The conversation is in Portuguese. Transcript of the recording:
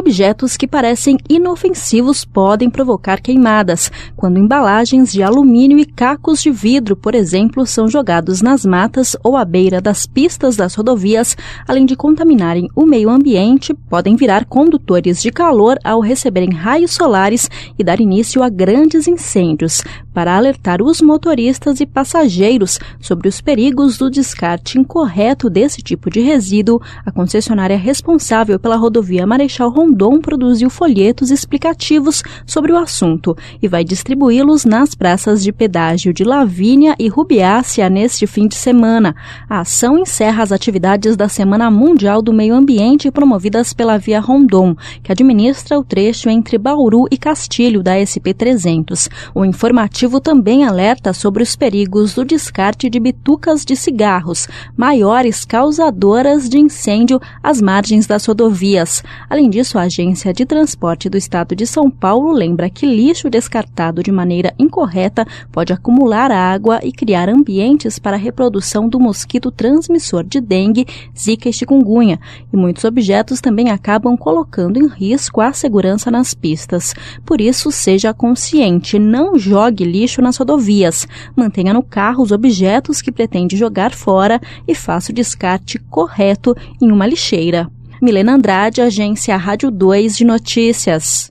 Objetos que parecem inofensivos podem provocar queimadas, quando embalagens de alumínio e cacos de vidro, por exemplo, são jogados nas matas ou à beira das pistas das rodovias, além de contaminarem o meio ambiente, podem virar condutores de calor ao receberem raios solares e dar início a grandes incêndios. Para alertar os motoristas e passageiros sobre os perigos do descarte incorreto desse tipo de resíduo, a concessionária responsável pela rodovia Marechal Rondon produziu folhetos explicativos sobre o assunto e vai distribuí-los nas praças de pedágio de Lavínia e Rubiácea neste fim de semana. A ação encerra as atividades da Semana Mundial do Meio Ambiente promovidas pela Via Rondon, que administra o trecho entre Bauru e Castilho da SP-300. O informativo também alerta sobre os perigos do descarte de bitucas de cigarros, maiores causadoras de incêndio às margens das rodovias. Além disso, a Agência de Transporte do Estado de São Paulo lembra que lixo descartado de maneira incorreta pode acumular água e criar ambientes para a reprodução do mosquito transmissor de dengue, zika e chikungunya, e muitos objetos também acabam colocando em risco a segurança nas pistas. Por isso, seja consciente, não jogue lixo nas rodovias, mantenha no carro os objetos que pretende jogar fora e faça o descarte correto em uma lixeira. Milena Andrade, Agência Rádio 2 de Notícias.